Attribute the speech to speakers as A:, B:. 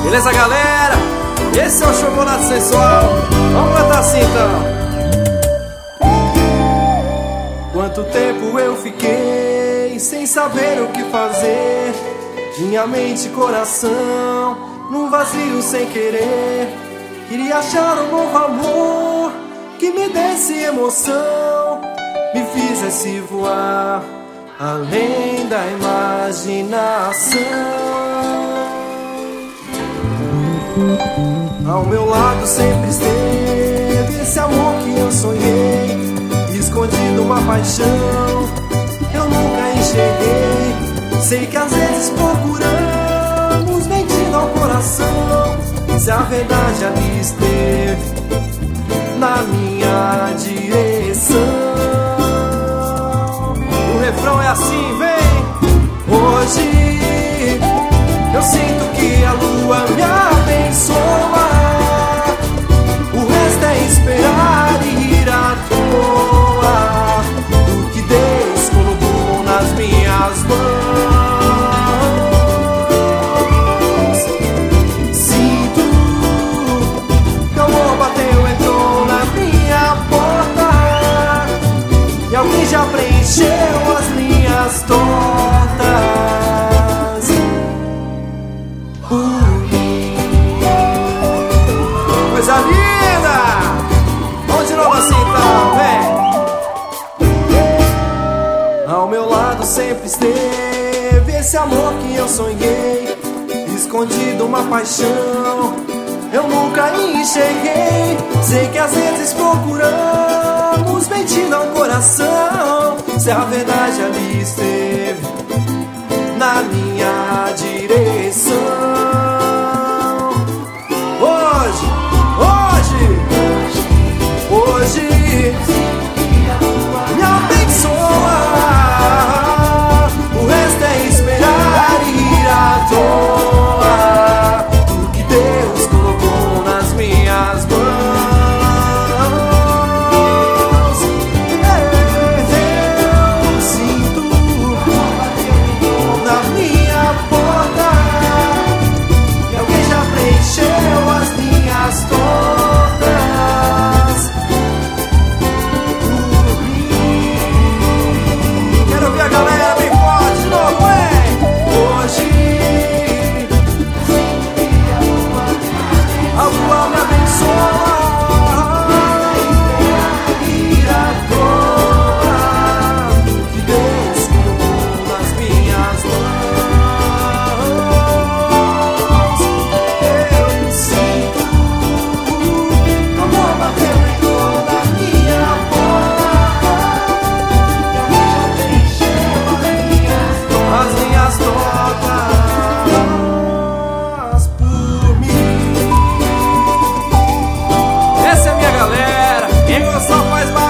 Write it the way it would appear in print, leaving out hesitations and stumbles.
A: Beleza, galera? Esse é o Chocolate Sensual. Vamos cantar assim então. Quanto tempo eu fiquei sem saber o que fazer, minha mente e coração num vazio sem querer. Queria achar um novo amor que me desse emoção, me fizesse voar além da imaginação. Ao meu lado sempre esteve esse amor que eu sonhei, escondido uma paixão eu nunca enxerguei. Sei que às vezes procuramos mentindo ao coração, se a verdade ali esteve na minha direção. O refrão é assim, vem! Hoje eu sinto que a lua me abençoa, o resto é esperar e ir à toa do que Deus colocou nas minhas mãos. Sinto que o amor bateu, entrou na minha porta, e alguém já preencheu as linhas tortas por mim. Coisa linda! Vamos de novo assim então, vem! Ao meu lado sempre esteve esse amor que eu sonhei, escondido uma paixão eu nunca enxerguei. Sei que às vezes procuramos mentindo ao coração, se a verdade ali esteve na minha direção. Hoje me abençoa, o resto é esperar e ir à toa do que Deus colocou nas minhas mãos. Eu sinto na minha porta que alguém já preencheu as linhas tortas. Essa é a minha galera, quem gostou faz barulho.